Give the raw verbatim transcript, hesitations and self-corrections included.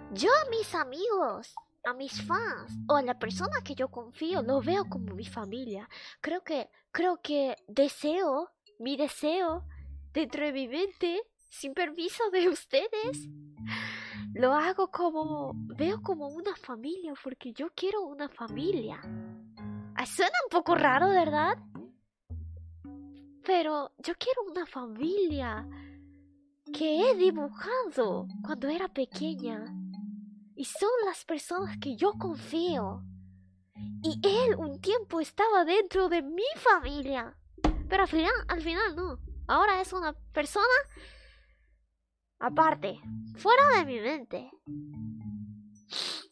Yo a mis amigos, a mis fans o a la persona que yo confío lo veo como mi familia. Creo que, creo que deseo, mi deseo dentro de mi mente, sin permiso de ustedes, lo hago como, veo como una familia porque yo quiero una familia. Ah, suena un poco raro, ¿verdad? Pero yo quiero una familia que he dibujado cuando era pequeña. Y son las personas que yo confío. Y él un tiempo estaba dentro de mi familia. Pero al final, al final no. Ahora es una persona aparte, fuera de mi mente.